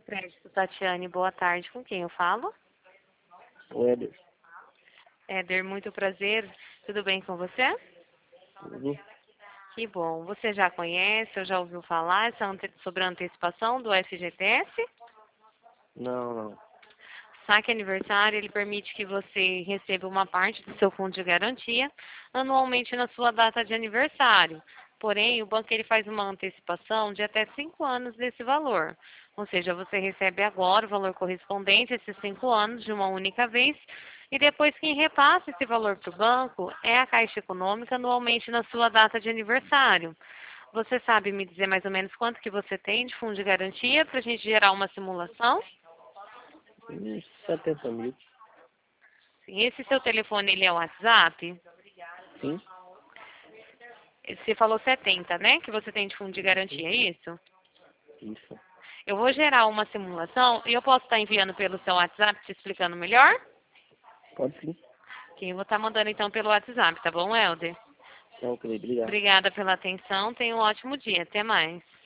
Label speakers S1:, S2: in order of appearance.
S1: Crédito, Tatiane, boa tarde. Com quem eu falo?
S2: O Éder,
S1: Éder, muito prazer. Tudo bem com você?
S2: tudo?
S1: Que bom. Você já conhece ou já ouviu falar sobre a antecipação do FGTS?
S2: Não, não.
S1: Saque aniversário, ele permite que você receba uma parte do seu fundo de garantia anualmente na sua data de aniversário. Porém, o banco ele faz uma antecipação de até 5 anos desse valor. Ou seja, você recebe agora o valor correspondente a esses 5 anos de uma única vez e depois quem repassa esse valor para o banco é a Caixa Econômica anualmente na sua data de aniversário. Você sabe me dizer mais ou menos quanto que você tem de fundo de garantia para a gente gerar uma simulação?
S2: Uns 70 mil.
S1: Esse seu telefone, ele é o WhatsApp?
S2: Sim,
S1: Você falou 70, né? Que você tem de fundo de
S2: sim,
S1: garantia, é isso?
S2: isso.
S1: Eu vou gerar uma simulação e eu posso estar enviando pelo seu WhatsApp te explicando melhor?
S2: Pode sim.
S1: Que eu vou estar mandando então pelo WhatsApp, tá bom, Helder?
S2: Tá ok, obrigado.
S1: Obrigada pela atenção, tenha um ótimo dia. Até mais.